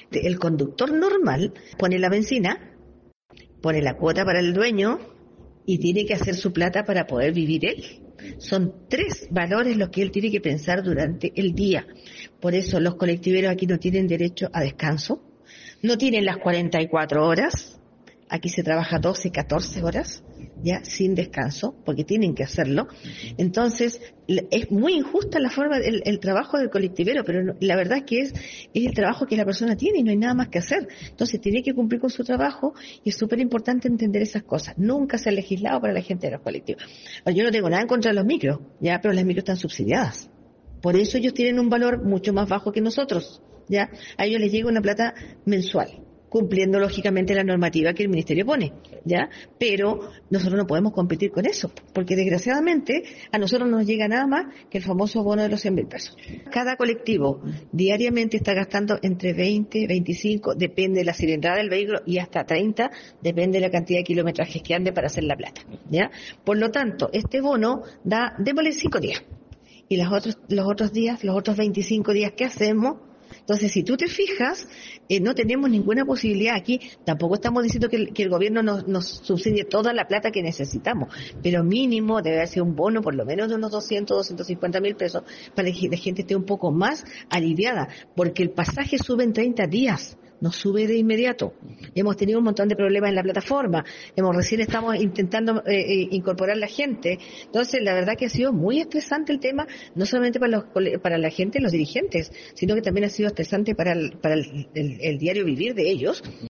El conductor normal pone la benzina, pone la cuota para el dueño y tiene que hacer su plata para poder vivir él. Son 3 valores los que él tiene que pensar durante el día. Por eso los colectiveros aquí no tienen derecho a descanso, no tienen las 44 horas, aquí se trabaja 12, 14 horas, ya sin descanso, porque tienen que hacerlo. Entonces, es muy injusta la forma, el trabajo del colectivero, pero la verdad es que es el trabajo que la persona tiene y no hay nada más que hacer. Entonces, tiene que cumplir con su trabajo y es súper importante entender esas cosas. Nunca se ha legislado para la gente de los colectivos. Yo no tengo nada en contra de los micros, ya, pero las micros están subsidiadas. Por eso ellos tienen un valor mucho más bajo que nosotros, ya. A ellos les llega una plata mensual, cumpliendo lógicamente la normativa que el ministerio pone, ¿ya? Pero nosotros no podemos competir con eso, porque desgraciadamente a nosotros no nos llega nada más que el famoso bono de los 100.000 pesos. Cada colectivo diariamente está gastando entre 20, 25, depende de la cilindrada del vehículo, y hasta 30, depende de la cantidad de kilometrajes que ande para hacer la plata, ¿ya? Por lo tanto, este bono da, démosle 5 días. Y los otros días, los otros 25 días, ¿qué hacemos? Entonces, si tú te fijas, no tenemos ninguna posibilidad aquí. Tampoco estamos diciendo que el gobierno nos subsidie toda la plata que necesitamos, pero mínimo debe ser un bono por lo menos de unos 250.000 pesos para que la gente esté un poco más aliviada, porque el pasaje sube en 30 días. No sube de inmediato. Hemos tenido un montón de problemas en la plataforma. Recién estamos intentando incorporar la gente. Entonces, la verdad que ha sido muy estresante el tema, no solamente para la gente, los dirigentes, sino que también ha sido estresante para el diario vivir de ellos.